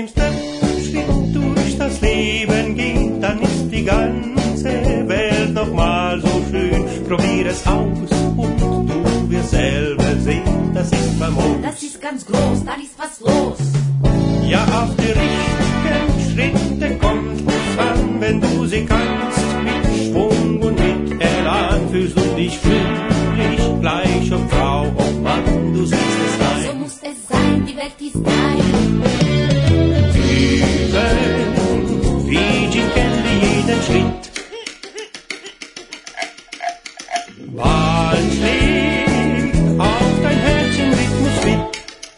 im Step-Schritt durch das Leben gehen, dann ist die ganze Welt nochmal so schön. Probier es aus und du wirst selber sehen, das ist famos. Das ist ganz groß, da ist was los. Ja, auf die richtigen Schritte kommt es an, wenn du sie kannst. Mit Schwung und mit Elan fühlst du dich glücklich, gleich ob Frau, ob Mann, du siehst es ein. So muss es sein, die Welt ist dein. Üben, wie Jim Candy jeden Schritt. Bald schlägt auf dein Herzchen Rhythmus mit.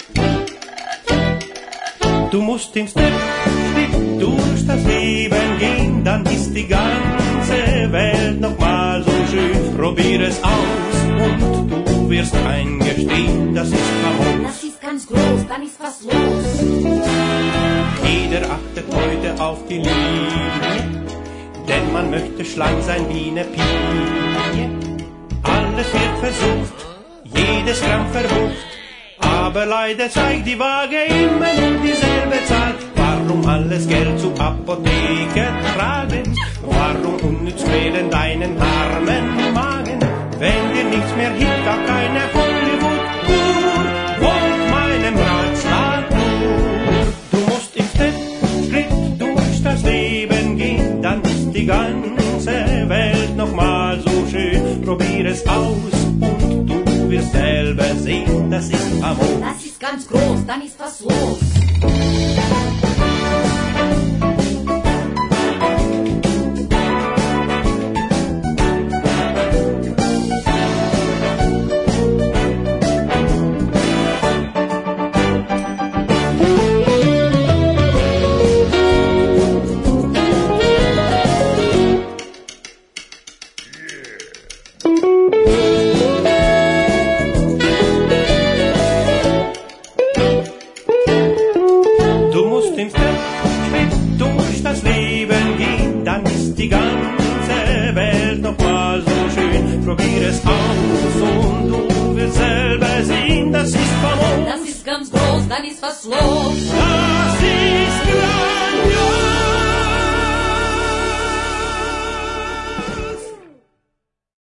Du musst im Step-Schritt durch das Leben gehen, dann ist die ganze Welt nochmal so schön. Probier es aus und du wirst eingestehen, das ist famos. Das ist ganz groß, dann ist was los. Jeder achtet heute auf die Linie, denn man möchte schlank sein wie eine Pinie. Alles wird versucht, jedes Gramm verbucht, aber leider zeigt die Waage immer nur dieselbe Zahl. Warum alles Geld zur Apotheke tragen? Warum unnütz quälen deinen armen Magen? Wenn dir nichts mehr hilft, gar keine Hollywood-Kur, folgt meinem Ratschlag nur. Du musst im Step-Schritt durch das Leben gehen, dann ist die ganze Welt nochmal so schön. Probier es aus und du wirst selber sehen, das ist famos. Das ist ganz groß, dann ist was los. Du musst im Step-Schritt durch das Leben gehen, dann ist die ganze Welt nochmal so schön. Probier es aus und du wirst selber sehen, das ist famos. Das ist ganz groß, dann ist was los.